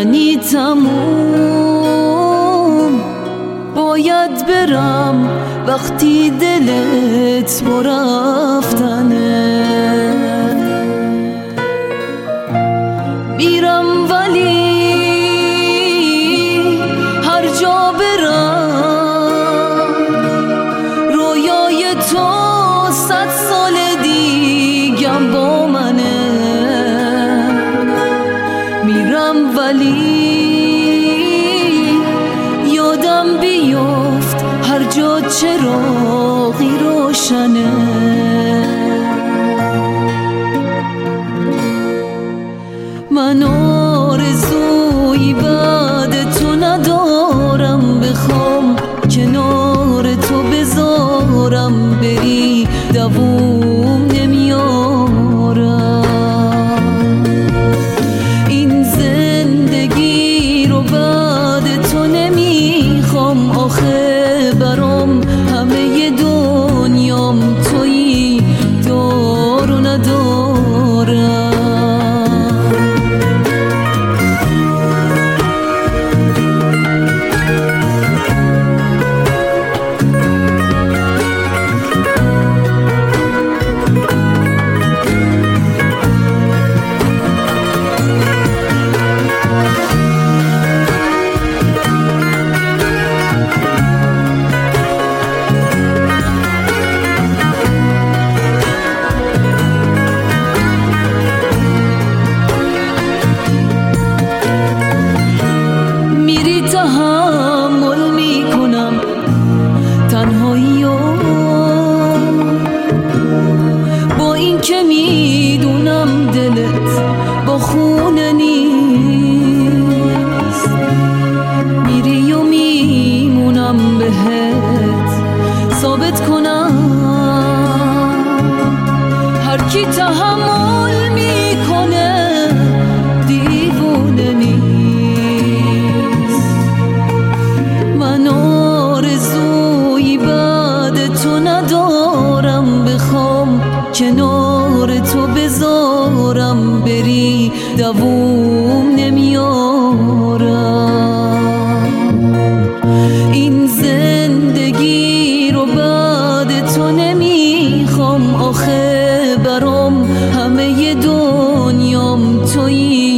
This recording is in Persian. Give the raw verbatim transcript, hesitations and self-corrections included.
یعنی تموم باید برم وقتی دلت با رفتنه. میرم ولی هر جا برم رویای تو صد سال دیگم با منه. میرم ولی یادم بیفت هر جا چراغی روشنه. من آرزویی بعد تو ندارم، بخوام کنار تو بذارم بری دووم نمیارم. این زندگی رو بعد تو نمیخوام، آخه برام همه دنیام تویی، دارو ندارم. تحمل میکنم تنهایی و با این که میدونم دلت با خونه نیست. میری و میمونم بهت ثابت کنم هر کی تحمل میکنه دیوونه نیست. من آرزویی بعد تو ندارم، بخوام کنار تو بذارم بری دووم نمیارم. این زندگی رو بعد تو نمیخوام، آخه برام همه دنیام تویی،